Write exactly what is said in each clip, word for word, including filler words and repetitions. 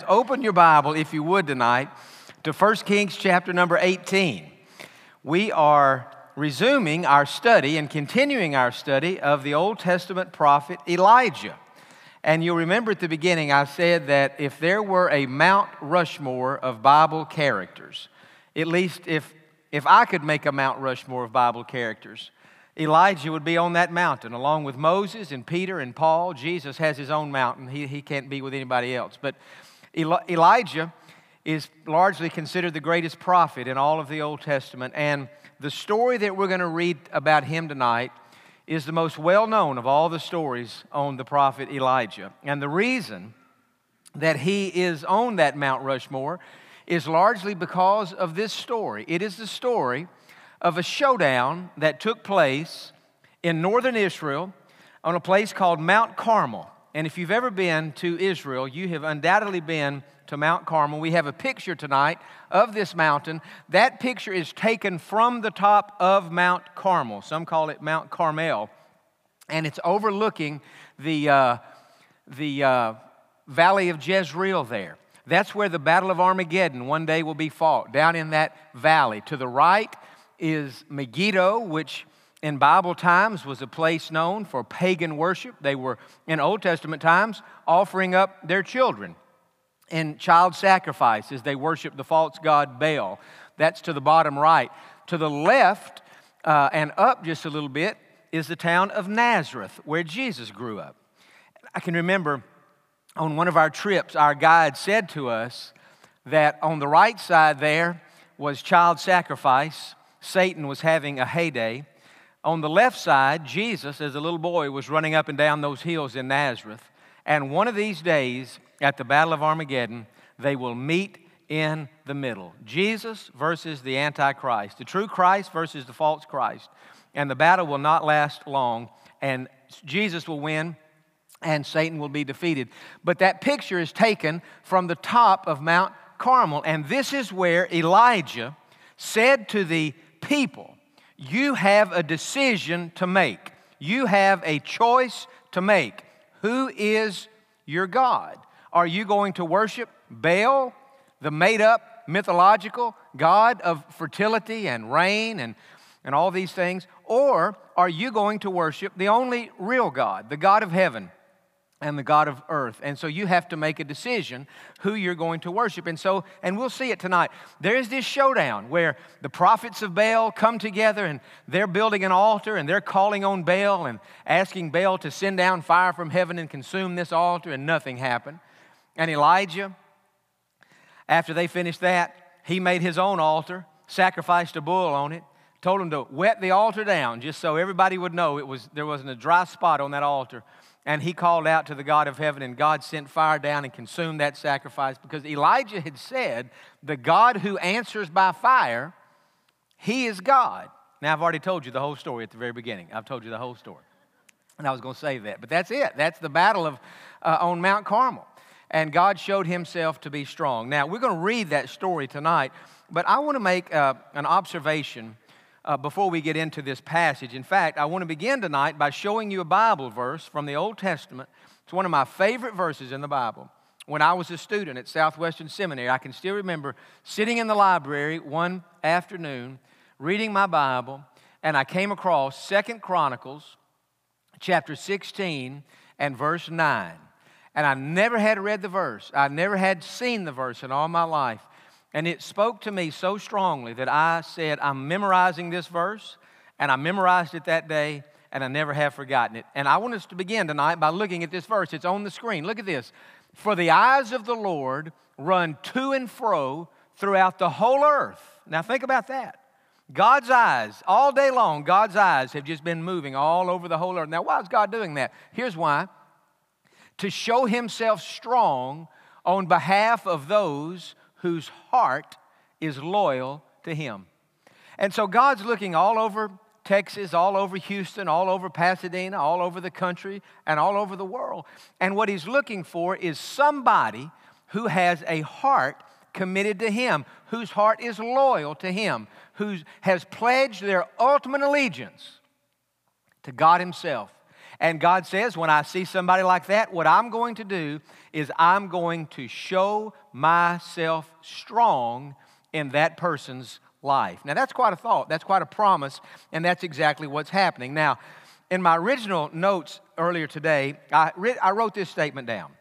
open your Bible, if you would tonight, to First Kings chapter number eighteen. We are resuming our study and continuing our study of the Old Testament prophet Elijah. And you'll remember at the beginning I said that if there were a Mount Rushmore of Bible characters, at least if, if I could make a Mount Rushmore of Bible characters, Elijah would be on that mountain along with Moses and Peter and Paul. Jesus has his own mountain. He, he can't be with anybody else. But Eli- Elijah is largely considered the greatest prophet in all of the Old Testament. And the story that we're going to read about him tonight is the most well-known of all the stories on the prophet Elijah. And the reason that he is on that Mount Rushmore is largely because of this story. It is the story of a showdown that took place in northern Israel on a place called Mount Carmel. And if you've ever been to Israel, you have undoubtedly been to Mount Carmel. We have a picture tonight of this mountain. That picture is taken from the top of Mount Carmel. Some call it Mount Carmel. And it's overlooking the, uh, the uh, valley of Jezreel there. That's where the Battle of Armageddon one day will be fought, down in that valley. To the right is Megiddo, which in Bible times was a place known for pagan worship. They were, in Old Testament times, offering up their children in child sacrifice as they worshiped the false god Baal. That's to the bottom right. To the left uh, and up just a little bit is the town of Nazareth, where Jesus grew up. I can remember on one of our trips, our guide said to us that on the right side there was child sacrifice. Satan was having a heyday. On the left side, Jesus, as a little boy, was running up and down those hills in Nazareth. And one of these days, at the Battle of Armageddon, they will meet in the middle. Jesus versus the Antichrist. The true Christ versus the false Christ. And the battle will not last long. And Jesus will win, and Satan will be defeated. But that picture is taken from the top of Mount Carmel. And this is where Elijah said to the people, you have a decision to make. You have a choice to make. Who is your God? Are you going to worship Baal, the made-up mythological god of fertility and rain and, and all these things? Or are you going to worship the only real God, the God of heaven and the God of earth? And so you have to make a decision who you're going to worship. And so, and we'll see it tonight. There is this showdown where the prophets of Baal come together and they're building an altar and they're calling on Baal and asking Baal to send down fire from heaven and consume this altar, and nothing happened. And Elijah, after they finished that, he made his own altar, sacrificed a bull on it, told them to wet the altar down just so everybody would know it was there wasn't a dry spot on that altar. And he called out to the God of heaven, and God sent fire down and consumed that sacrifice, because Elijah had said, the God who answers by fire, he is God. Now, I've already told you the whole story at the very beginning. I've told you the whole story. And I was going to save that. But that's it. That's the battle of uh, on Mount Carmel. And God showed himself to be strong. Now, we're going to read that story tonight, but I want to make uh, an observation Uh, before we get into this passage. In fact, I want to begin tonight by showing you a Bible verse from the Old Testament. It's one of my favorite verses in the Bible. When I was a student at Southwestern Seminary, I can still remember sitting in the library one afternoon, reading my Bible, and I came across Second Chronicles chapter sixteen and verse nine. And I never had read the verse. I never had seen the verse in all my life. And it spoke to me so strongly that I said, I'm memorizing this verse, and I memorized it that day, and I never have forgotten it. And I want us to begin tonight by looking at this verse. It's on the screen. Look at this. For the eyes of the Lord run to and fro throughout the whole earth. Now think about that. God's eyes, all day long, God's eyes have just been moving all over the whole earth. Now why is God doing that? Here's why. To show himself strong on behalf of those whose heart is loyal to him. And so God's looking all over Texas, all over Houston, all over Pasadena, all over the country, and all over the world. And what he's looking for is somebody who has a heart committed to him, whose heart is loyal to him, who has pledged their ultimate allegiance to God himself. And God says, when I see somebody like that, what I'm going to do is I'm going to show myself strong in that person's life. Now, that's quite a thought. That's quite a promise, and that's exactly what's happening. Now, in my original notes earlier today, I, re- I wrote this statement down.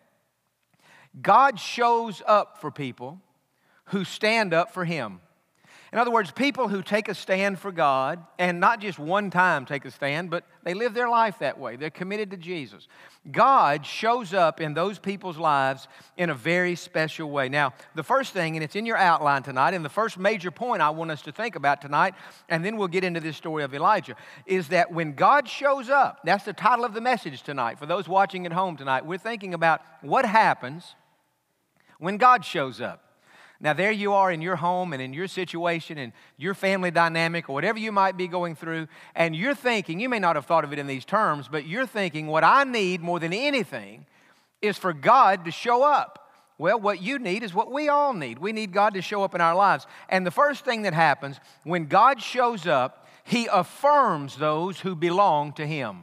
God shows up for people who stand up for Him. In other words, people who take a stand for God, and not just one time take a stand, but they live their life that way. They're committed to Jesus. God shows up in those people's lives in a very special way. Now, the first thing, and it's in your outline tonight, and the first major point I want us to think about tonight, and then we'll get into this story of Elijah, is that when God shows up, that's the title of the message tonight. For those watching at home tonight, we're thinking about what happens when God shows up. Now, there you are in your home and in your situation and your family dynamic or whatever you might be going through, and you're thinking, you may not have thought of it in these terms, but you're thinking, what I need more than anything is for God to show up. Well, what you need is what we all need. We need God to show up in our lives. And the first thing that happens, when God shows up, He affirms those who belong to Him.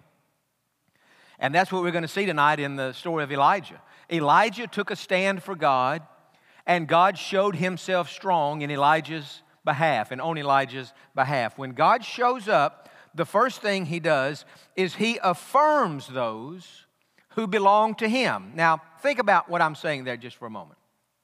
And that's what we're going to see tonight in the story of Elijah. Elijah took a stand for God, and God showed Himself strong in Elijah's behalf and on Elijah's behalf. When God shows up, the first thing He does is He affirms those who belong to Him. Now, think about what I'm saying there just for a moment.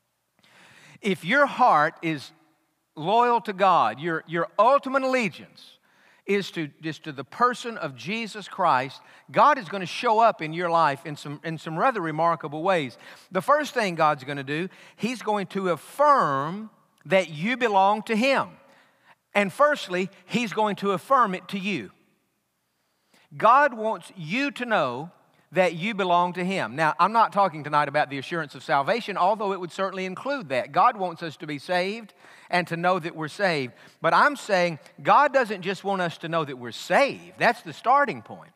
If your heart is loyal to God, your, your ultimate allegiance is to, is to the person of Jesus Christ, God is going to show up in your life in some, in some rather remarkable ways. The first thing God's going to do, He's going to affirm that you belong to Him. And firstly, He's going to affirm it to you. God wants you to know that you belong to Him. Now, I'm not talking tonight about the assurance of salvation, although it would certainly include that. God wants us to be saved and to know that we're saved. But I'm saying God doesn't just want us to know that we're saved. That's the starting point.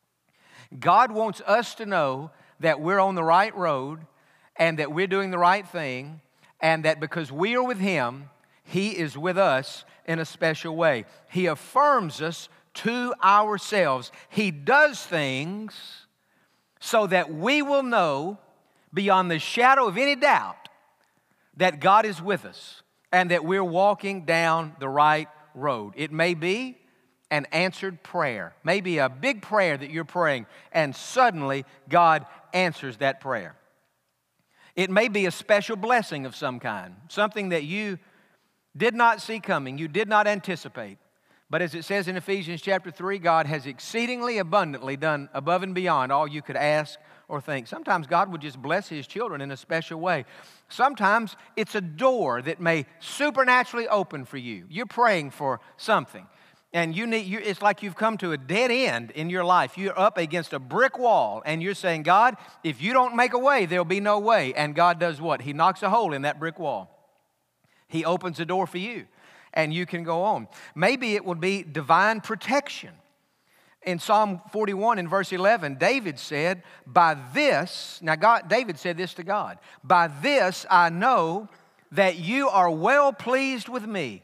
God wants us to know that we're on the right road and that we're doing the right thing, and that because we are with Him, He is with us in a special way. He affirms us to ourselves. He does things so that we will know beyond the shadow of any doubt that God is with us and that we're walking down the right road. It may be an answered prayer, maybe a big prayer that you're praying, and suddenly God answers that prayer. It may be a special blessing of some kind, something that you did not see coming, you did not anticipate. But as it says in Ephesians chapter three, God has exceedingly abundantly done above and beyond all you could ask or think. Sometimes God would just bless His children in a special way. Sometimes it's a door that may supernaturally open for you. You're praying for something, and you need. You, it's like you've come to a dead end in your life. You're up against a brick wall, and you're saying, God, if you don't make a way, there'll be no way. And God does what? He knocks a hole in that brick wall. He opens a door for you, and you can go on. Maybe it would be divine protection. In Psalm forty-one in verse eleven, David said, by this, now God, David said this to God, by this I know that you are well pleased with me.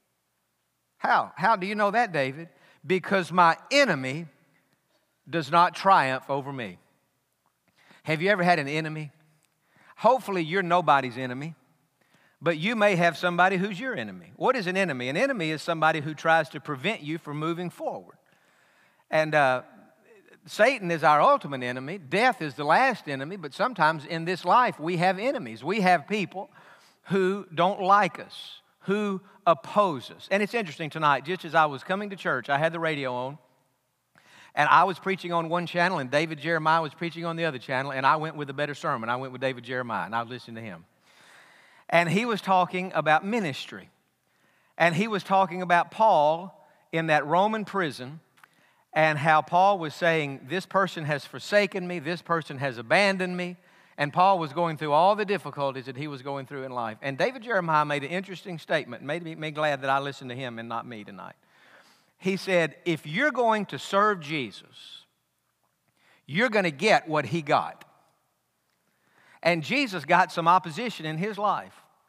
How? How do you know that, David? Because my enemy does not triumph over me. Have you ever had an enemy? Hopefully you're nobody's enemy. But you may have somebody who's your enemy. What is an enemy? An enemy is somebody who tries to prevent you from moving forward. And uh, Satan is our ultimate enemy. Death is the last enemy. But sometimes in this life we have enemies. We have people who don't like us, who oppose us. And it's interesting tonight, just as I was coming to church, I had the radio on. And I was preaching on one channel, and David Jeremiah was preaching on the other channel. And I went with a better sermon. I went with David Jeremiah, and I was listening to him. And he was talking about ministry. And he was talking about Paul in that Roman prison, and how Paul was saying, this person has forsaken me, this person has abandoned me. And Paul was going through all the difficulties that he was going through in life. And David Jeremiah made an interesting statement, made me glad that I listened to him and not me tonight. He said, if you're going to serve Jesus, you're going to get what he got. And Jesus got some opposition in his life.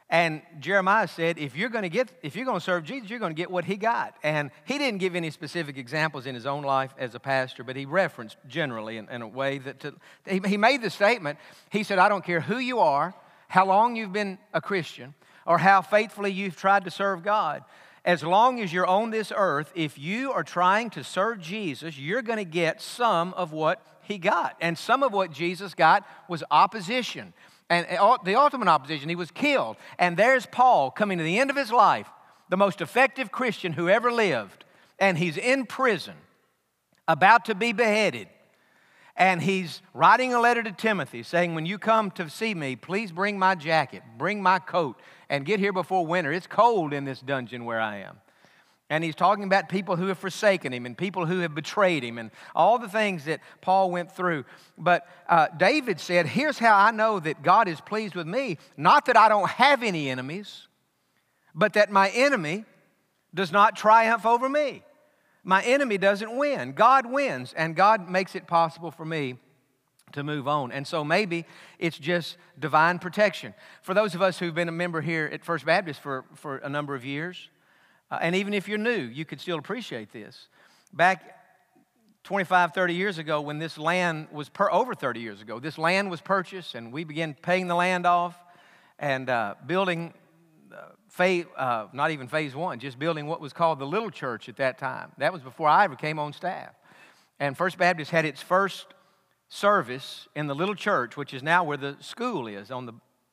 And Jeremiah said, if you're going to get, if you're going to serve Jesus, you're going to get what he got. And he didn't give any specific examples in his own life as a pastor, but he referenced generally in, in a way that to, he, he made the statement. He said, I don't care who you are, how long you've been a Christian, or how faithfully you've tried to serve God. As long as you're on this earth, if you are trying to serve Jesus, you're going to get some of what he got. And some of what Jesus got was opposition. And the ultimate opposition, he was killed. And there's Paul coming to the end of his life, the most effective Christian who ever lived. And he's in prison, about to be beheaded. And he's writing a letter to Timothy saying, when you come to see me, please bring my jacket, bring my coat, and get here before winter. It's cold in this dungeon where I am. And he's talking about people who have forsaken him and people who have betrayed him and all the things that Paul went through. But uh, David said, here's how I know that God is pleased with me. Not that I don't have any enemies, but that my enemy does not triumph over me. My enemy doesn't win. God wins, and God makes it possible for me to move on. And so maybe it's just divine protection. For those of us who've been a member here at First Baptist for, for a number of years, uh, and even if you're new, you could still appreciate this. Back twenty-five, thirty years ago, when this land was, per, over thirty years ago, this land was purchased, and we began paying the land off and uh, building, uh, phase, uh, not even phase one, just building what was called the Little Church at that time. That was before I ever came on staff. And First Baptist had its first service in the Little Church, which is now where the school is, on the,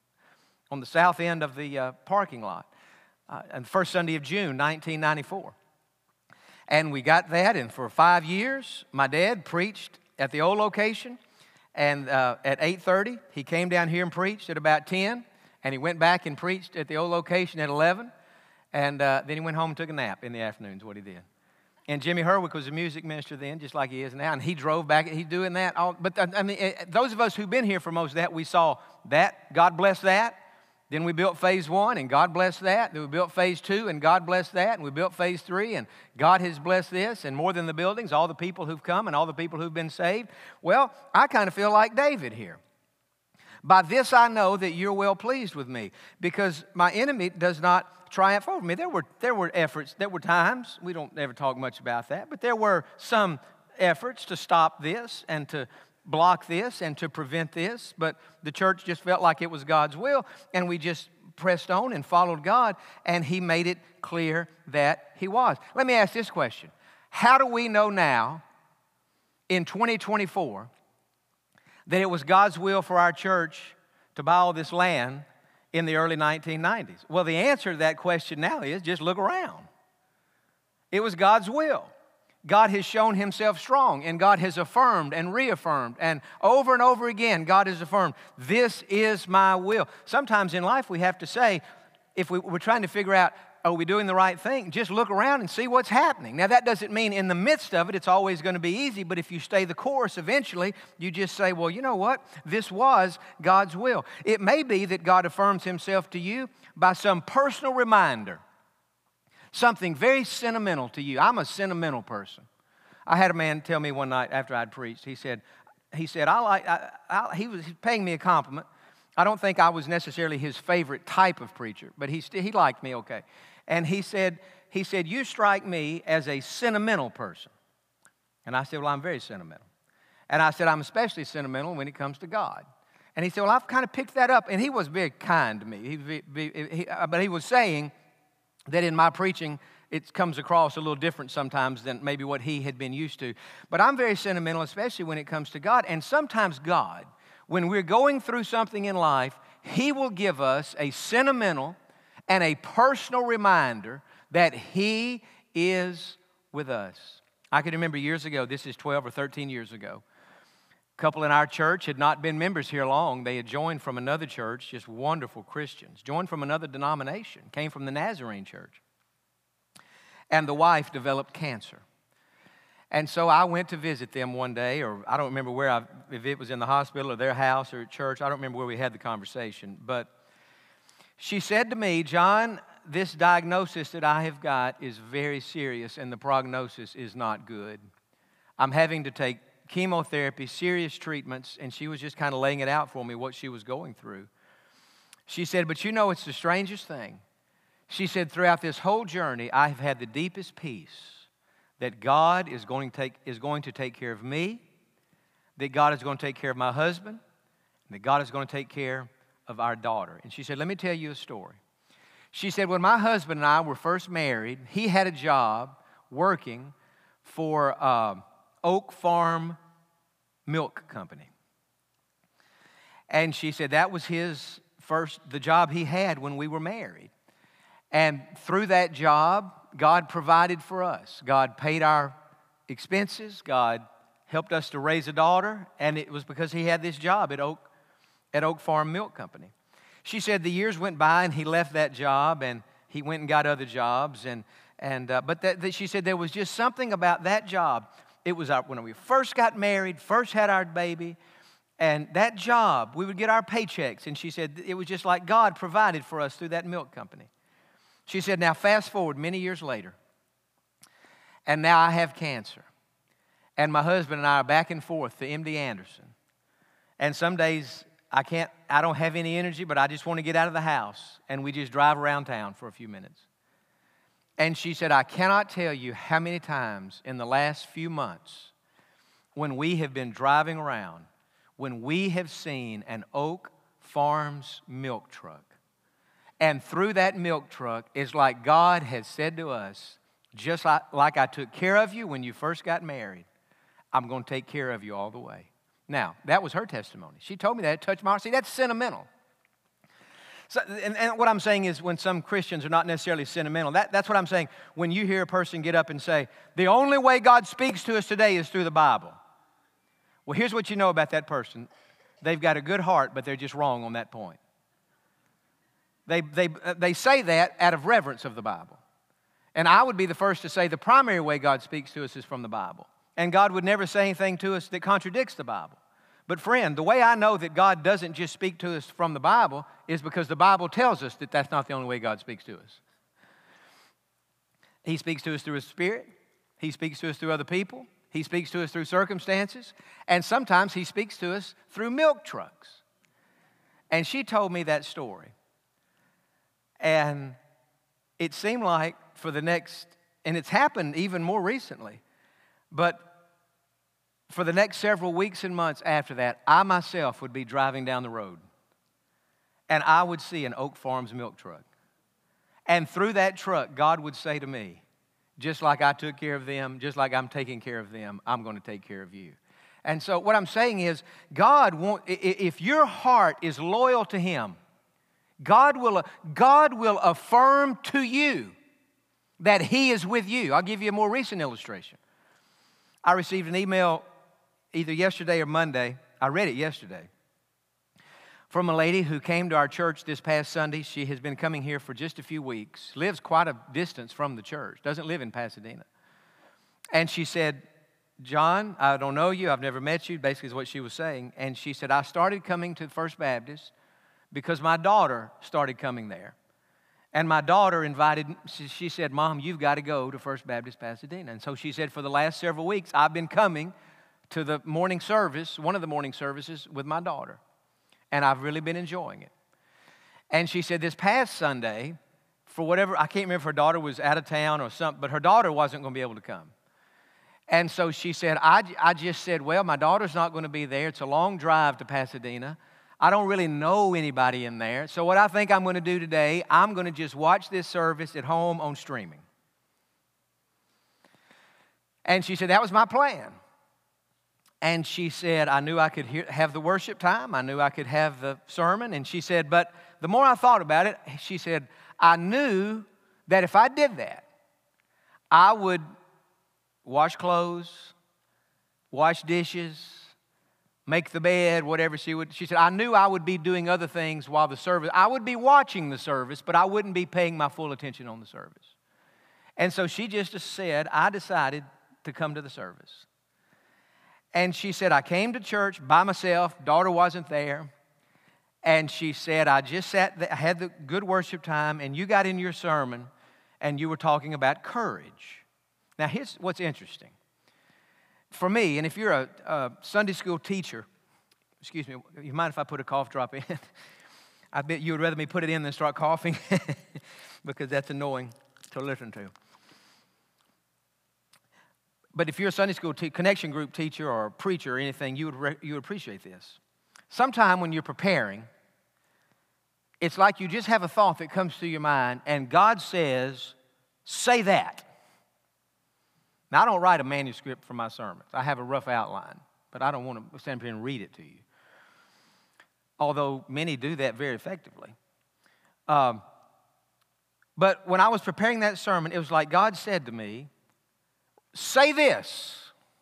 on the south end of the uh, parking lot, uh, and the first Sunday of June, nineteen ninety-four. And we got that, and for five years, my dad preached at the old location, and uh, at eight thirty, he came down here and preached at about ten, and he went back and preached at the old location at eleven, and uh, then he went home and took a nap in the afternoon is what he did. And Jimmy Herwick was a music minister then, just like he is now, and he drove back, he's doing that. All, but I mean, those of us who've been here for most of that, we saw that, God bless that. Then we built phase one, and God blessed that. Then we built phase two, and God blessed that. And we built phase three, and God has blessed this. And more than the buildings, all the people who've come and all the people who've been saved. Well, I kind of feel like David here. By this I know that you're well pleased with me, because my enemy does not triumph over me. There were, there were efforts, there were times, we don't ever talk much about that, but there were some efforts to stop this and to block this and to prevent this, but the church just felt like it was God's will, and we just pressed on and followed God, and he made it clear that he was. Let me ask this question. How do we know now, in twenty twenty-four, that it was God's will for our church to buy all this land in the early nineteen nineties? Well, the answer to that question now is just look around. It was God's will. God has shown himself strong, and God has affirmed and reaffirmed, and over and over again, God has affirmed, this is my will. Sometimes in life we have to say, if we, we're trying to figure out, are we doing the right thing? Just look around and see what's happening. Now, that doesn't mean in the midst of it, it's always going to be easy, but if you stay the course, eventually, you just say, well, you know what? This was God's will. It may be that God affirms himself to you by some personal reminder, something very sentimental to you. I'm a sentimental person. I had a man tell me one night after I'd preached, he said, he said, I like, I, I, he was paying me a compliment. I don't think I was necessarily his favorite type of preacher, but he, st- he liked me okay. And he said, he said, you strike me as a sentimental person. And I said, well, I'm very sentimental. And I said, I'm especially sentimental when it comes to God. And he said, well, I've kind of picked that up. And he was very kind to me. He, he, he, but he was saying that in my preaching, it comes across a little different sometimes than maybe what he had been used to. But I'm very sentimental, especially when it comes to God. And sometimes God, when we're going through something in life, he will give us a sentimental and a personal reminder that he is with us. I can remember years ago, this is twelve or thirteen years ago, a couple in our church had not been members here long. They had joined from another church, just wonderful Christians, joined from another denomination, came from the Nazarene church. And the wife developed cancer. And so I went to visit them one day, or I don't remember where, I, if it was in the hospital or their house or at church. I don't remember where we had the conversation. But she said to me, John, this diagnosis that I have got is very serious, and the prognosis is not good. I'm having to take chemotherapy, serious treatments, and she was just kind of laying it out for me, what she was going through. She said, but you know, it's the strangest thing. She said, throughout this whole journey, I have had the deepest peace that God is going to take, is going to take care of me, that God is going to take care of my husband, and that God is going to take care of our daughter. And she said, let me tell you a story. She said, when my husband and I were first married, he had a job working for uh, Oak Farm Milk Company. And she said that was his first, the job he had when we were married. And through that job, God provided for us. God paid our expenses. God helped us to raise a daughter. And it was because he had this job at Oak, at Oak Farm Milk Company. She said the years went by and he left that job and he went and got other jobs. And, and, uh, but that, that she said there was just something about that job. It was our, when we first got married, first had our baby. And that job, we would get our paychecks. And she said it was just like God provided for us through that milk company. She said, now fast forward many years later, and now I have cancer. And my husband and I are back and forth to M D Anderson. And some days I can't, I don't have any energy, but I just want to get out of the house. And we just drive around town for a few minutes. And she said, I cannot tell you how many times in the last few months when we have been driving around, when we have seen an Oak Farms milk truck. And through that milk truck, it's like God has said to us, just like, like I took care of you when you first got married, I'm going to take care of you all the way. Now, that was her testimony. She told me that. It touched my heart. See, that's sentimental. So, and, and what I'm saying is when some Christians are not necessarily sentimental, that, that's what I'm saying. When you hear a person get up and say, the only way God speaks to us today is through the Bible. Well, here's what you know about that person. They've got a good heart, but they're just wrong on that point. They, they, they say that out of reverence of the Bible. And I would be the first to say the primary way God speaks to us is from the Bible. And God would never say anything to us that contradicts the Bible. But friend, the way I know that God doesn't just speak to us from the Bible is because the Bible tells us that that's not the only way God speaks to us. He speaks to us through His Spirit. He speaks to us through other people. He speaks to us through circumstances. And sometimes He speaks to us through milk trucks. And she told me that story. And it seemed like for the next, and it's happened even more recently, but for the next several weeks and months after that, I myself would be driving down the road, and I would see an Oak Farms milk truck. And through that truck, God would say to me, just like I took care of them, just like I'm taking care of them, I'm going to take care of you. And so what I'm saying is, God won't, if your heart is loyal to Him, God will, God will affirm to you that He is with you. I'll give you a more recent illustration. I received an email either yesterday or Monday. I read it yesterday. From a lady who came to our church this past Sunday. She has been coming here for just a few weeks. Lives quite a distance from the church. Doesn't live in Pasadena. And she said, John, I don't know you. I've never met you. Basically is what she was saying. And she said, I started coming to First Baptist because my daughter started coming there. And my daughter invited, she said, Mom, you've got to go to First Baptist Pasadena. And so she said, for the last several weeks, I've been coming to the morning service, one of the morning services with my daughter. And I've really been enjoying it. And she said, this past Sunday, for whatever, I can't remember if her daughter was out of town or something, but her daughter wasn't going to be able to come. And so she said, I, I just said, well, my daughter's not going to be there. It's a long drive to Pasadena. I don't really know anybody in there. So what I think I'm going to do today, I'm going to just watch this service at home on streaming. And she said, that was my plan. And she said, I knew I could hear, have the worship time. I knew I could have the sermon. And she said, but the more I thought about it, she said, I knew that if I did that, I would wash clothes, wash dishes, make the bed, whatever she would. She said, I knew I would be doing other things while the service, I would be watching the service, but I wouldn't be paying my full attention on the service. And so she just said, I decided to come to the service. And she said, I came to church by myself. Daughter wasn't there. And she said, I just sat there, I had the good worship time, and you got in your sermon, and you were talking about courage. Now, here's what's interesting. For me, and if you're a, a Sunday school teacher, excuse me, you mind if I put a cough drop in? I bet you would rather me put it in than start coughing because that's annoying to listen to. But if you're a Sunday school te- connection group teacher or a preacher or anything, you would, re- you would appreciate this. Sometime when you're preparing, it's like you just have a thought that comes to your mind, and God says, say that. Now, I don't write a manuscript for my sermons. I have a rough outline, but I don't want to stand up here and read it to you. Although many do that very effectively. Um, but when I was preparing that sermon, it was like God said to me, say this.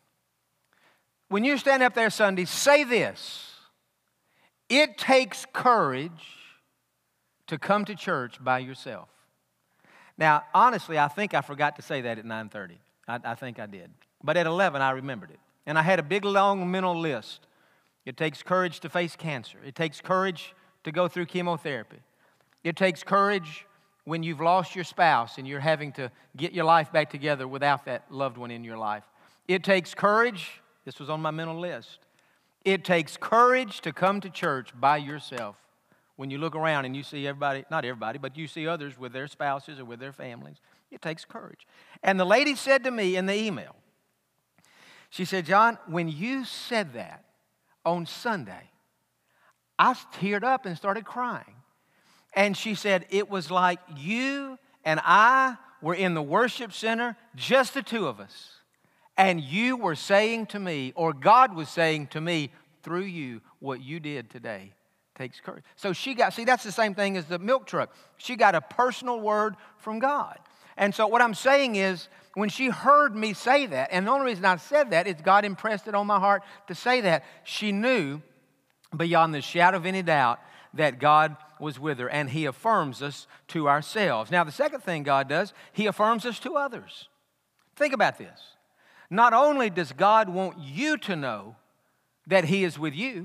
When you stand up there Sunday, say this. It takes courage to come to church by yourself. Now, honestly, I think I forgot to say that at nine thirty. I, I think I did. But at eleven, I remembered it. And I had a big, long mental list. It takes courage to face cancer. It takes courage to go through chemotherapy. It takes courage when you've lost your spouse and you're having to get your life back together without that loved one in your life. It takes courage. This was on my mental list. It takes courage to come to church by yourself. When you look around and you see everybody, not everybody, but you see others with their spouses or with their families, it takes courage. And the lady said to me in the email, she said, John, when you said that on Sunday, I teared up and started crying. And she said, it was like you and I were in the worship center, just the two of us. And you were saying to me, or God was saying to me through you, what you did today takes courage. So she got, see, that's the same thing as the milk truck. She got a personal word from God. And so what I'm saying is, when she heard me say that, and the only reason I said that is God impressed it on my heart to say that, she knew beyond the shadow of any doubt that God was with her, and He affirms us to ourselves. Now, the second thing God does, He affirms us to others. Think about this. Not only does God want you to know that He is with you,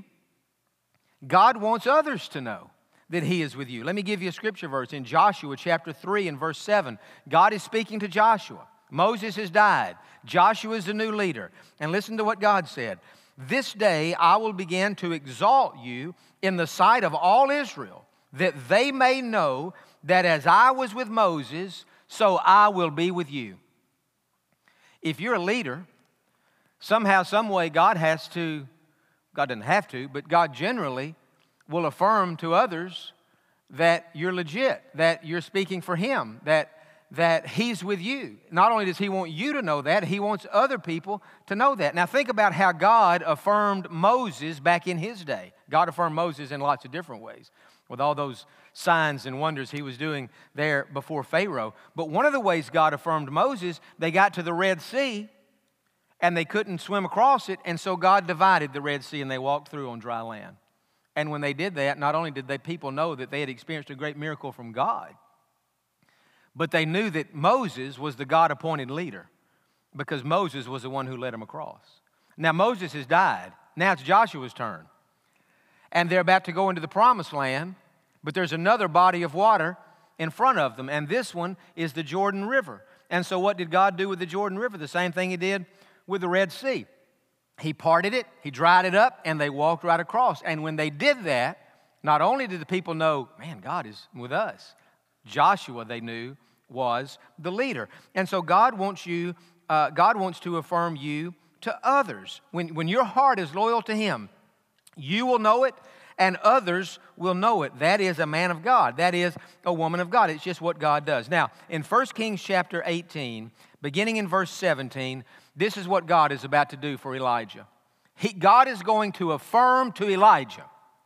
God wants others to know that He is with you. Let me give you a scripture verse in Joshua chapter three and verse seven. God is speaking to Joshua. Moses has died. Joshua is the new leader. And listen to what God said. This day I will begin to exalt you in the sight of all Israel, that they may know that as I was with Moses, so I will be with you. If you're a leader, somehow, some way, God has to, God doesn't have to, but God generally will affirm to others that you're legit, that you're speaking for Him, that, that He's with you. Not only does He want you to know that, He wants other people to know that. Now think about how God affirmed Moses back in His day. God affirmed Moses in lots of different ways, with all those signs and wonders He was doing there before Pharaoh. But one of the ways God affirmed Moses, they got to the Red Sea, and they couldn't swim across it, and so God divided the Red Sea, and they walked through on dry land. And when they did that, not only did the people know that they had experienced a great miracle from God, but they knew that Moses was the God-appointed leader, because Moses was the one who led them across. Now, Moses has died. Now it's Joshua's turn. And they're about to go into the promised land, but there's another body of water in front of them, and this one is the Jordan River. And so what did God do with the Jordan River? The same thing He did with the Red Sea. He parted it, He dried it up, and they walked right across. And when they did that, not only did the people know, man, God is with us, Joshua, they knew, was the leader. And so God wants you, uh, God wants to affirm you to others. When, when your heart is loyal to Him, you will know it, and others will know it. That is a man of God. That is a woman of God. It's just what God does. Now, in First Kings chapter eighteen, beginning in verse seventeen, this is what God is about to do for Elijah. He, God is going to affirm to Elijah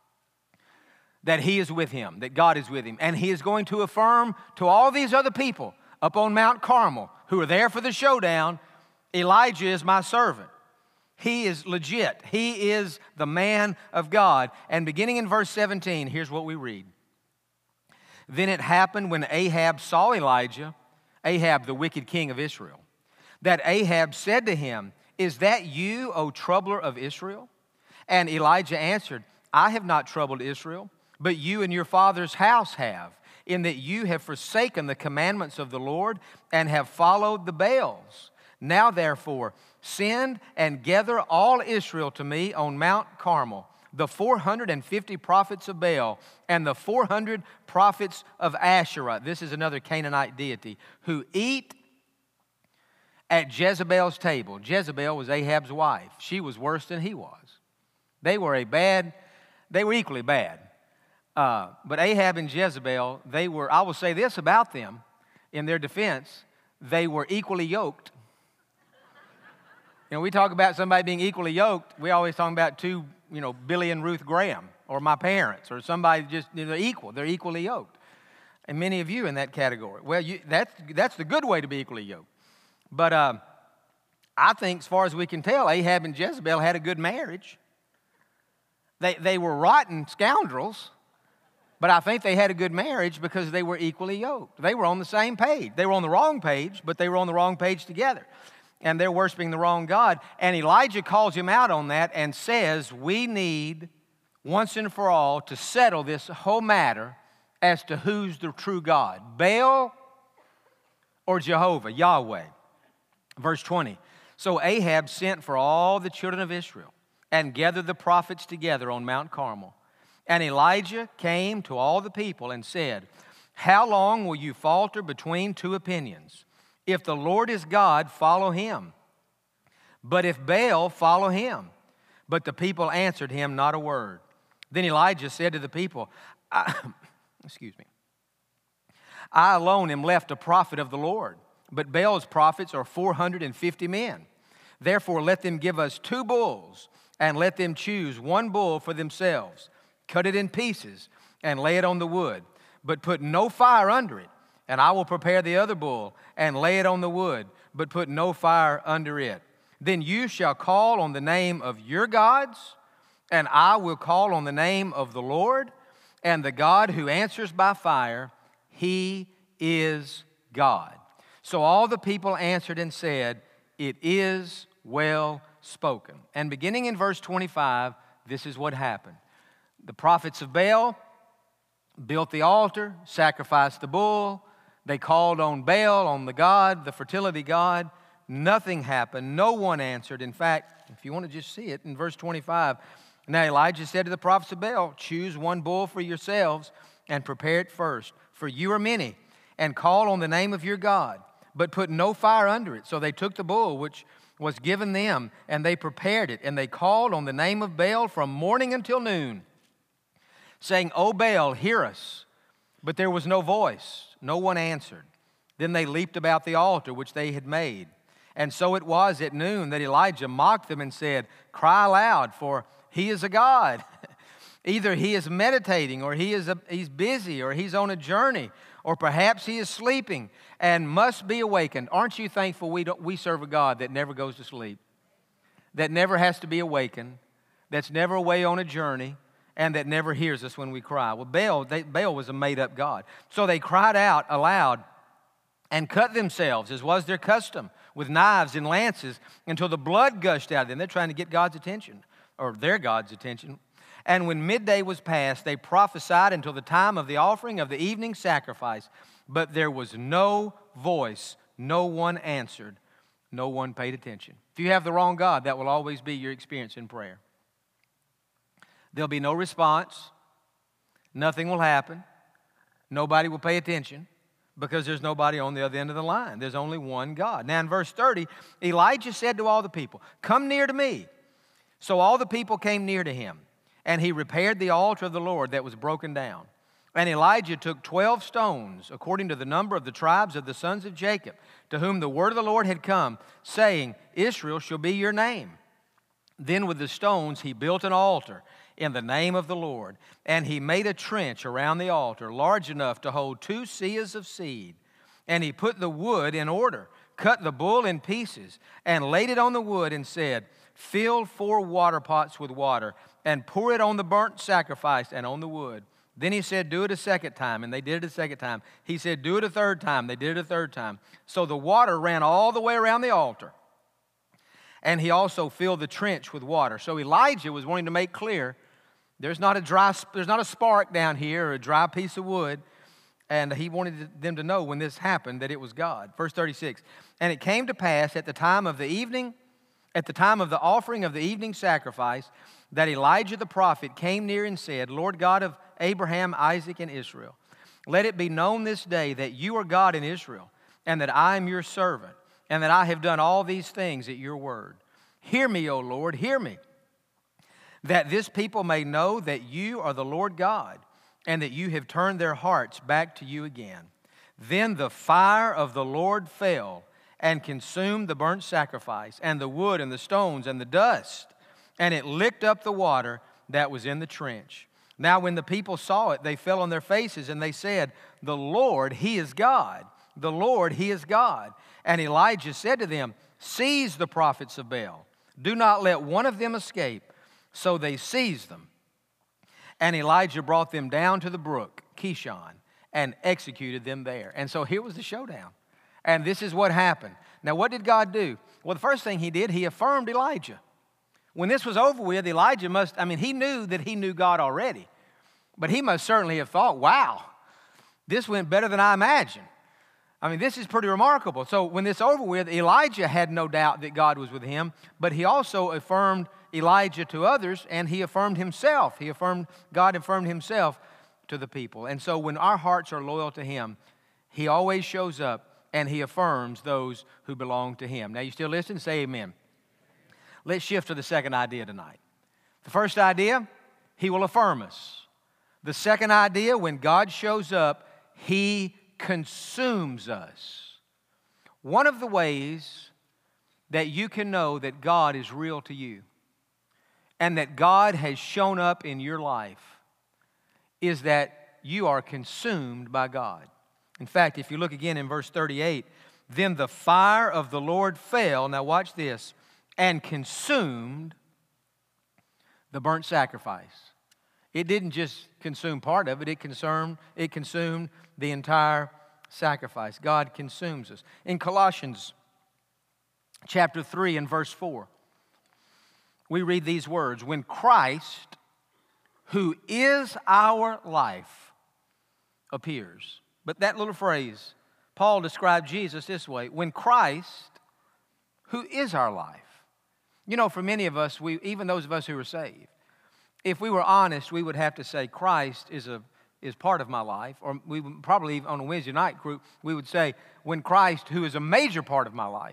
that He is with him, that God is with him. And He is going to affirm to all these other people up on Mount Carmel who are there for the showdown, Elijah is my servant. He is legit. He is the man of God. And beginning in verse seventeen, here's what we read. Then it happened when Ahab saw Elijah, Ahab, the wicked king of Israel, that Ahab said to him, is that you, O troubler of Israel? And Elijah answered, I have not troubled Israel, but you and your father's house have, in that you have forsaken the commandments of the Lord and have followed the Baals. Now therefore, send and gather all Israel to me on Mount Carmel, the four hundred fifty prophets of Baal and the four hundred prophets of Asherah. This is another Canaanite deity who eat at Jezebel's table. Jezebel was Ahab's wife. She was worse than he was. They were a bad, they were equally bad. Uh, but Ahab and Jezebel, they were, I will say this about them in their defense, they were equally yoked. You know, we talk about somebody being equally yoked, we always talk about two, you know, Billy and Ruth Graham, or my parents, or somebody just, you know, they're equal, they're equally yoked. And many of you in that category. Well, you, that's, that's the good way to be equally yoked. But uh, I think, as far as we can tell, Ahab and Jezebel had a good marriage. They, they were rotten scoundrels, but I think they had a good marriage because they were equally yoked. They were on the same page. They were on the wrong page, but they were on the wrong page together. And they're worshiping the wrong God. And Elijah calls him out on that and says, we need, once and for all, to settle this whole matter as to who's the true God, Baal or Jehovah, Yahweh. Verse twenty, so Ahab sent for all the children of Israel and gathered the prophets together on Mount Carmel. And Elijah came to all the people and said, how long will you falter between two opinions? If the Lord is God, follow him. But if Baal, follow him. But the people answered him not a word. Then Elijah said to the people, I, excuse me, I alone am left a prophet of the Lord, but Baal's prophets are four hundred fifty men. Therefore let them give us two bulls, and let them choose one bull for themselves. Cut it in pieces, and lay it on the wood, but put no fire under it. And I will prepare the other bull, and lay it on the wood, but put no fire under it. Then you shall call on the name of your gods, and I will call on the name of the Lord, and the God who answers by fire, he is God. So all the people answered and said, it is well spoken. And beginning in verse twenty-five, this is what happened. The prophets of Baal built the altar, sacrificed the bull. They called on Baal, on the god, the fertility god. Nothing happened. No one answered. In fact, if you want to just see it, in verse twenty-five, now Elijah said to the prophets of Baal, choose one bull for yourselves and prepare it first, for you are many, and call on the name of your God, but put no fire under it. So they took the bull which was given them, and they prepared it, and they called on the name of Baal from morning until noon, saying, O Baal, hear us. But there was no voice. No one answered. Then they leaped about the altar which they had made. And so it was at noon that Elijah mocked them and said, cry aloud, for he is a God. Either he is meditating, or he is a, he's busy, or he's on a journey, or perhaps he is sleeping and must be awakened. Aren't you thankful we, don't, we serve a God that never goes to sleep, that never has to be awakened, that's never away on a journey, and that never hears us when we cry? Well, Baal, they, Baal was a made-up god. So they cried out aloud and cut themselves, as was their custom, with knives and lances until the blood gushed out of them. They're trying to get God's attention, or their God's attention. And when midday was past, they prophesied until the time of the offering of the evening sacrifice. But there was no voice, no one answered, no one paid attention. If you have the wrong God, that will always be your experience in prayer. There'll be no response. Nothing will happen. Nobody will pay attention because there's nobody on the other end of the line. There's only one God. Now in verse thirty, Elijah said to all the people, come near to me. So all the people came near to him, and he repaired the altar of the Lord that was broken down. And Elijah took twelve stones, according to the number of the tribes of the sons of Jacob, to whom the word of the Lord had come, saying, Israel shall be your name. Then with the stones he built an altar in the name of the Lord, and he made a trench around the altar, large enough to hold two seahs of seed. And he put the wood in order, cut the bull in pieces, and laid it on the wood, and said, fill four water pots with water, and pour it on the burnt sacrifice and on the wood. Then he said, do it a second time, and they did it a second time. He said, do it a third time. They did it a third time. So the water ran all the way around the altar, and he also filled the trench with water. So Elijah was wanting to make clear, there's not a dry, there's not a spark down here or a dry piece of wood, and he wanted them to know when this happened that it was God. Verse thirty-six, and it came to pass at the time of the evening At the time of the offering of the evening sacrifice, that Elijah the prophet came near and said, Lord God of Abraham, Isaac, and Israel, let it be known this day that you are God in Israel, and that I am your servant, and that I have done all these things at your word. Hear me, O Lord, hear me, that this people may know that you are the Lord God, and that you have turned their hearts back to you again. Then the fire of the Lord fell and consumed the burnt sacrifice, and the wood, and the stones, and the dust, and it licked up the water that was in the trench. Now when the people saw it, they fell on their faces, and they said, the Lord, He is God. The Lord, He is God. And Elijah said to them, seize the prophets of Baal. Do not let one of them escape. So they seized them. And Elijah brought them down to the brook, Kishon, and executed them there. And so here was the showdown. And this is what happened. Now what did God do? Well, the first thing He did, He affirmed Elijah. When this was over with, Elijah must, I mean, he knew that he knew God already. But he must certainly have thought, wow, this went better than I imagined. I mean, this is pretty remarkable. So when this over with, Elijah had no doubt that God was with him, but he also affirmed Elijah to others, and he affirmed himself. He affirmed, God affirmed Himself to the people. And so when our hearts are loyal to Him, He always shows up and He affirms those who belong to Him. Now, you still listen? Say amen. Let's shift to the second idea tonight. The first idea, He will affirm us. The second idea, when God shows up, He consumes us. One of the ways that you can know that God is real to you and that God has shown up in your life is that you are consumed by God. In fact, if you look again in verse thirty-eight, then the fire of the Lord fell, now watch this, and consumed the burnt sacrifice. It didn't just consume part of it, it consumed, it consumed the entire sacrifice. God consumes us. In Colossians chapter three and verse four, we read these words, when Christ, who is our life, appears. But that little phrase, Paul described Jesus this way, when Christ, who is our life. You know, for many of us, we, even those of us who are saved, if we were honest, we would have to say Christ is a is part of my life, or we would probably on a Wednesday night group, we would say, when Christ, who is a major part of my life.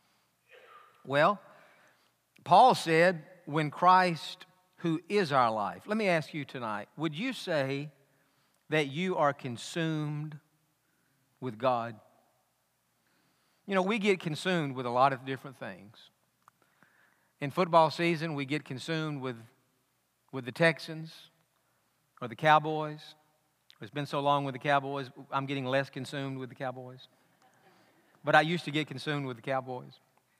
Well, Paul said, when Christ, who is our life. Let me ask you tonight, would you say that you are consumed with God? You know, we get consumed with a lot of different things. In football season, we get consumed with, with the Texans or the Cowboys. It's been so long with the Cowboys, I'm getting less consumed with the Cowboys. But I used to get consumed with the Cowboys.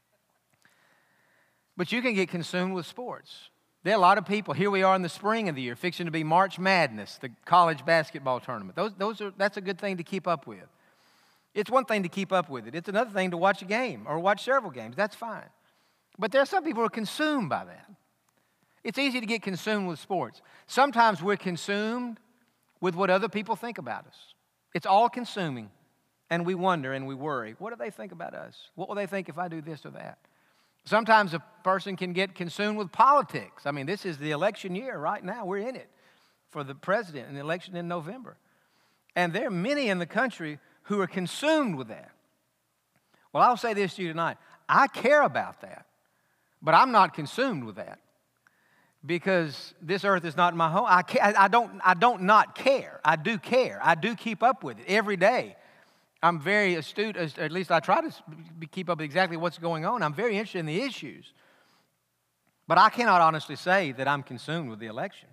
But you can get consumed with sports. There are a lot of people, here we are in the spring of the year, fixing to be March Madness, the college basketball tournament. Those, those are, that's a good thing to keep up with. It's one thing to keep up with it. It's another thing to watch a game or watch several games. That's fine. But there are some people who are consumed by that. It's easy to get consumed with sports. Sometimes we're consumed with what other people think about us. It's all consuming. And we wonder and we worry, what do they think about us? What will they think if I do this or that? Sometimes a person can get consumed with politics. I mean, this is the election year right now. We're in it for the president and the election in November. And there are many in the country who are consumed with that. Well, I'll say this to you tonight. I care about that, but I'm not consumed with that. Because this earth is not my home. I, I, don't, I don't not care. I do care. I do keep up with it every day. I'm very astute, at least I try to keep up with exactly what's going on. I'm very interested in the issues. But I cannot honestly say that I'm consumed with the election.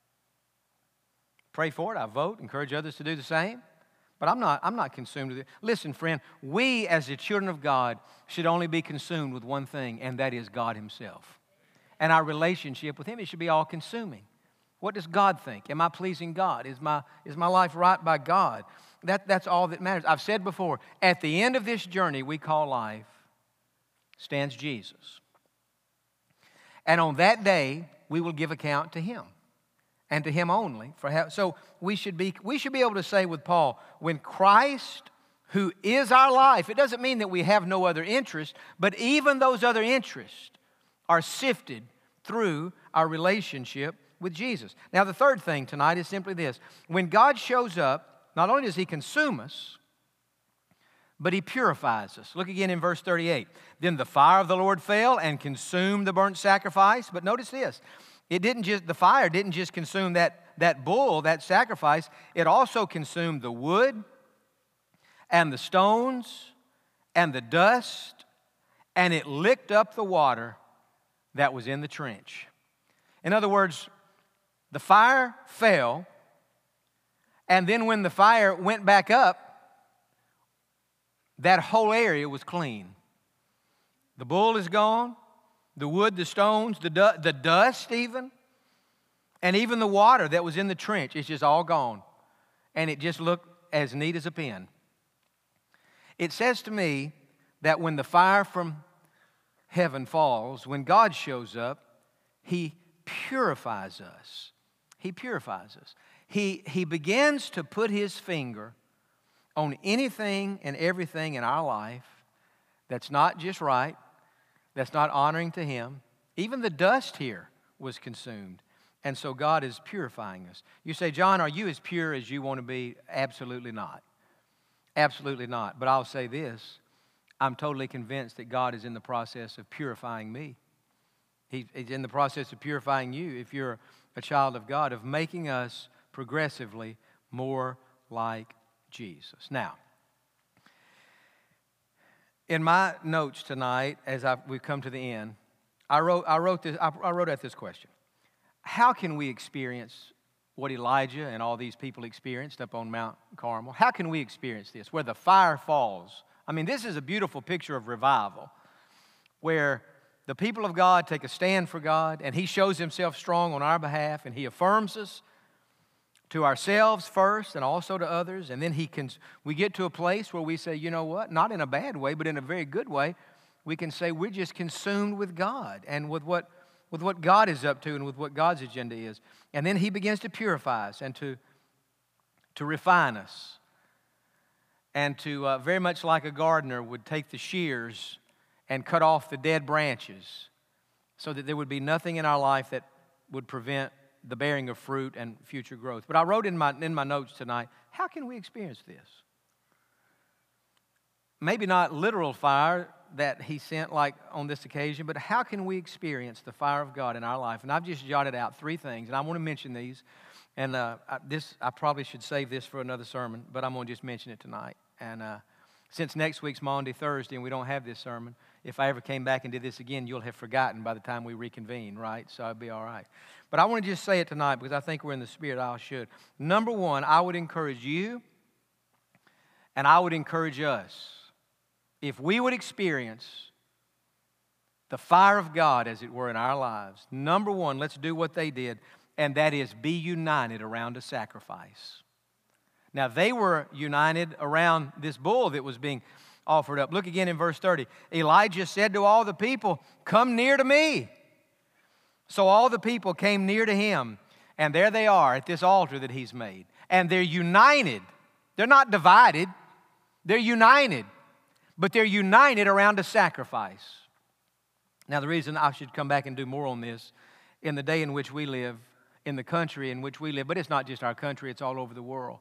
Pray for it. I vote. Encourage others to do the same. But I'm not, I'm not consumed with it. Listen, friend, we as the children of God should only be consumed with one thing, and that is God Himself. And our relationship with Him, it should be all-consuming. What does God think? Am I pleasing God? Is my, is my life right by God? That, that's all that matters. I've said before, at the end of this journey we call life stands Jesus. And on that day, we will give account to Him and to Him only. For how, so we should, be, we should be able to say with Paul, when Christ, who is our life, it doesn't mean that we have no other interest, but even those other interests are sifted through our relationship with Jesus. Now, the third thing tonight is simply this. When God shows up, not only does He consume us, but He purifies us. Look again in verse thirty-eight. Then the fire of the Lord fell and consumed the burnt sacrifice. But notice this. It didn't just, the fire didn't just consume that, that bull, that sacrifice. It also consumed the wood and the stones and the dust, and it licked up the water that was in the trench. In other words, the fire fell, and then when the fire went back up, that whole area was clean. The bull is gone, the wood, the stones, the, du- the dust even, and even the water that was in the trench, it's just all gone. And it just looked as neat as a pin. It says to me that when the fire from heaven falls, when God shows up, He purifies us. He purifies us. He, he begins to put His finger on anything and everything in our life that's not just right, that's not honoring to Him. Even the dust here was consumed. And so God is purifying us. You say, John, are you as pure as you want to be? Absolutely not. Absolutely not. But I'll say this. I'm totally convinced that God is in the process of purifying me. He, he's in the process of purifying you, if you're a child of God, of making us progressively more like Jesus. Now, in my notes tonight, as I, we've come to the end, I wrote, I wrote this. I, I wrote out this question: how can we experience what Elijah and all these people experienced up on Mount Carmel? How can we experience this, where the fire falls? I mean, this is a beautiful picture of revival, where the people of God take a stand for God, and He shows Himself strong on our behalf, and He affirms us to ourselves first and also to others, and then he can, we get to a place where we say, you know what, not in a bad way, but in a very good way, we can say we're just consumed with God and with what, with what God is up to and with what God's agenda is. And then He begins to purify us and to, to refine us, and to, uh, very much like a gardener would take the shears and cut off the dead branches so that there would be nothing in our life that would prevent the bearing of fruit and future growth. But I wrote in my, in my notes tonight, how can we experience this? Maybe not literal fire that He sent like on this occasion, but how can we experience the fire of God in our life? And I've just jotted out three things, and I want to mention these. And uh, I, this, I probably should save this for another sermon, but I'm going to just mention it tonight. And uh, since next week's Maundy, Thursday, and we don't have this sermon, if I ever came back and did this again, you'll have forgotten by the time we reconvene, right? So I'd be all right. But I want to just say it tonight because I think we're in the Spirit. I should. Number one, I would encourage you and I would encourage us, if we would experience the fire of God, as it were, in our lives, number one, let's do what they did, and that is be united around a sacrifice. Now, they were united around this bull that was being offered up. Look again in verse thirty. Elijah said to all the people, "Come near to me." So all the people came near to him, and there they are at this altar that he's made. And they're united. They're not divided. They're united. But they're united around a sacrifice. Now, the reason I should come back and do more on this, in the day in which we live, in the country in which we live, but it's not just our country, it's all over the world.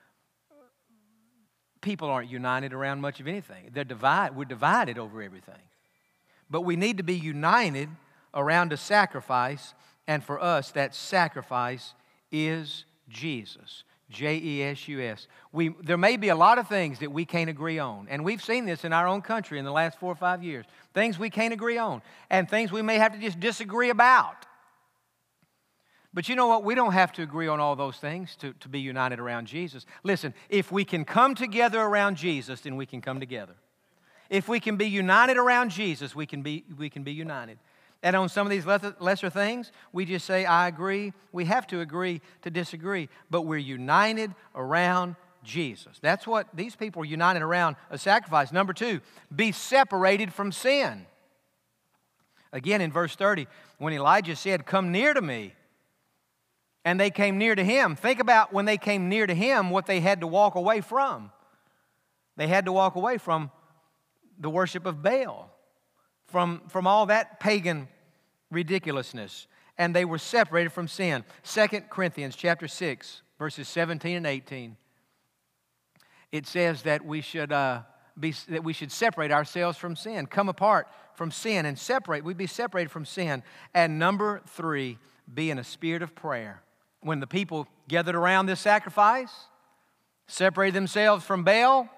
People aren't united around much of anything. They're divided. We're divided over everything. But we need to be united around a sacrifice, and for us, that sacrifice is Jesus. J E S U S. We, there may be a lot of things that we can't agree on, and we've seen this in our own country in the last four or five years. Things we can't agree on, and things we may have to just disagree about. But you know what? We don't have to agree on all those things to, to be united around Jesus. Listen, if we can come together around Jesus, then we can come together. If we can be united around Jesus, we can be, we can be united. And on some of these lesser things, we just say, I agree. We have to agree to disagree. But we're united around Jesus. That's what these people are united around, a sacrifice. Number two, be separated from sin. Again, in verse thirty, when Elijah said, "Come near to me," and they came near to him. Think about when they came near to him, what they had to walk away from. They had to walk away from the worship of Baal, from, from all that pagan ridiculousness, and they were separated from sin. Second Corinthians chapter six, verses seventeen and eighteen. It says that we should uh, be that we should separate ourselves from sin, come apart from sin and separate. We'd be separated from sin. And number three, be in a spirit of prayer. When the people gathered around this sacrifice, separated themselves from Baal,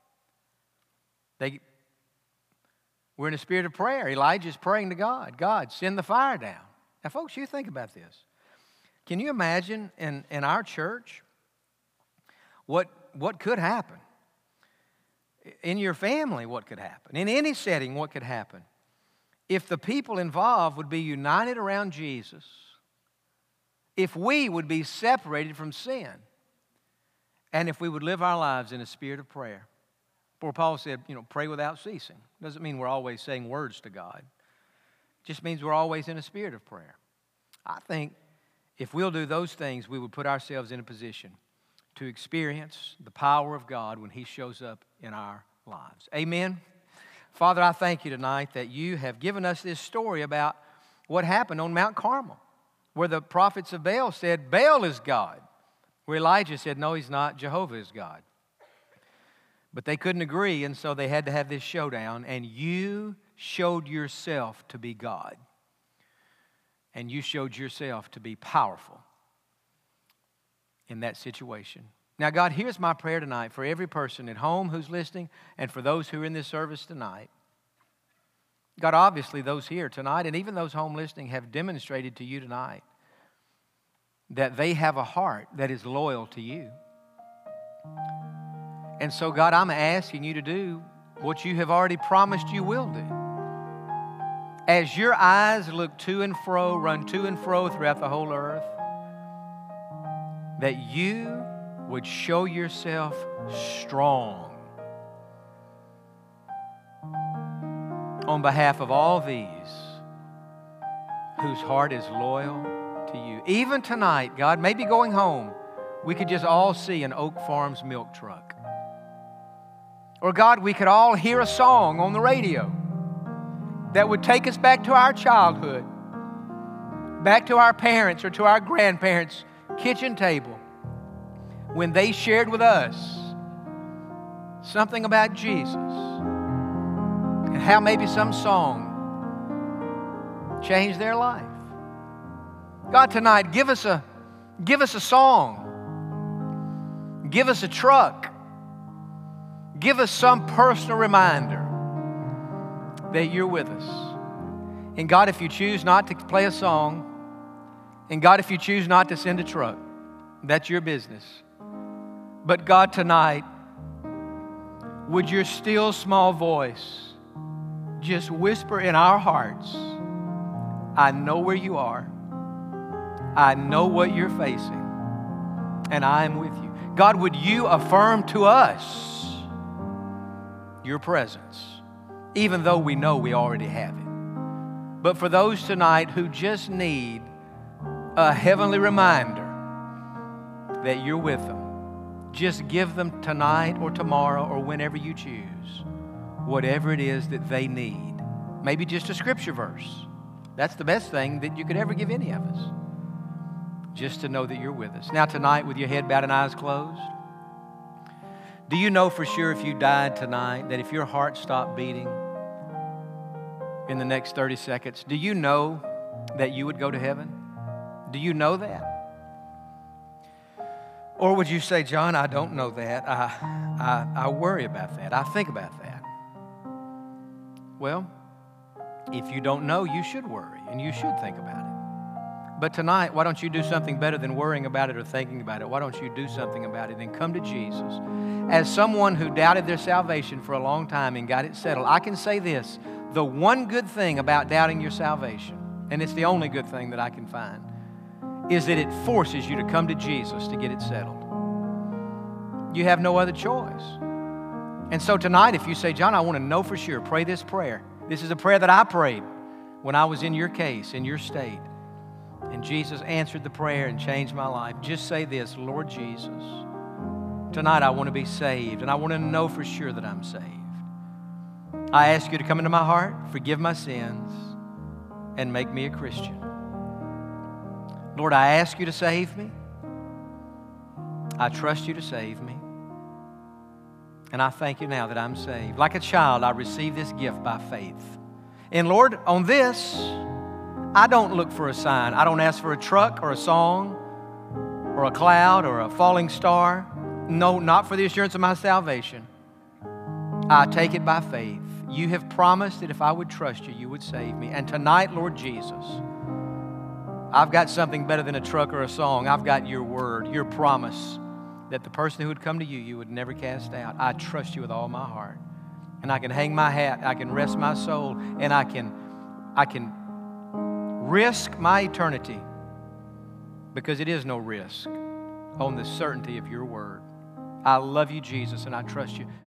they were in a spirit of prayer. Elijah's praying to God. God, send the fire down. Now, folks, you think about this. Can you imagine in, in our church what, what could happen? In your family, what could happen? In any setting, what could happen? If the people involved would be united around Jesus, if we would be separated from sin, and if we would live our lives in a spirit of prayer. For Paul said, you know, pray without ceasing. Doesn't mean we're always saying words to God. It just means we're always in a spirit of prayer. I think if we'll do those things, we would put ourselves in a position to experience the power of God when He shows up in our lives. Amen? Father, I thank you tonight that you have given us this story about what happened on Mount Carmel, where the prophets of Baal said, Baal is God. Where Elijah said, no, he's not, Jehovah is God. But they couldn't agree, and so they had to have this showdown, and you showed yourself to be God. And you showed yourself to be powerful in that situation. Now, God, here's my prayer tonight for every person at home who's listening and for those who are in this service tonight. God, obviously those here tonight and even those home listening have demonstrated to you tonight that they have a heart that is loyal to you. And so, God, I'm asking you to do what you have already promised you will do. As your eyes look to and fro, run to and fro throughout the whole earth, that you would show yourself strong on behalf of all these whose heart is loyal to you. Even tonight, God, maybe going home, we could just all see an Oak Farms milk truck. Or God, we could all hear a song on the radio that would take us back to our childhood, back to our parents or to our grandparents' kitchen table when they shared with us something about Jesus and how maybe some song changed their life. God, tonight, give us a, give us a song. Give us a truck. Give us some personal reminder that you're with us. And God, if you choose not to play a song, and God, if you choose not to send a truck, that's your business. But God, tonight, would your still small voice just whisper in our hearts, I know where you are. I know what you're facing. And I am with you. God, would you affirm to us your presence, even though we know we already have it. But for those tonight who just need a heavenly reminder that you're with them, just give them tonight or tomorrow or whenever you choose, whatever it is that they need. Maybe just a scripture verse. That's the best thing that you could ever give any of us, just to know that you're with us. Now tonight, with your head bowed and eyes closed, do you know for sure if you died tonight, that if your heart stopped beating in the next thirty seconds, do you know that you would go to heaven? Do you know that? Or would you say, John, I don't know that. I, I, I worry about that. I think about that. Well, if you don't know, you should worry and you should think about it. But tonight, why don't you do something better than worrying about it or thinking about it? Why don't you do something about it and come to Jesus? As someone who doubted their salvation for a long time and got it settled, I can say this. The one good thing about doubting your salvation, and it's the only good thing that I can find, is that it forces you to come to Jesus to get it settled. You have no other choice. And so tonight, if you say, John, I want to know for sure, pray this prayer. This is a prayer that I prayed when I was in your case, in your state. And Jesus answered the prayer and changed my life. Just say this, Lord Jesus, tonight I want to be saved, and I want to know for sure that I'm saved. I ask you to come into my heart, forgive my sins, and make me a Christian. Lord, I ask you to save me. I trust you to save me. And I thank you now that I'm saved. Like a child, I receive this gift by faith. And Lord, on this, I don't look for a sign. I don't ask for a truck or a song or a cloud or a falling star. No, not for the assurance of my salvation. I take it by faith. You have promised that if I would trust you, you would save me. And tonight, Lord Jesus, I've got something better than a truck or a song. I've got your word, your promise that the person who would come to you, you would never cast out. I trust you with all my heart. And I can hang my hat, I can rest my soul, and I can, I can risk my eternity, because it is no risk, on the certainty of your word. I love you, Jesus, and I trust you.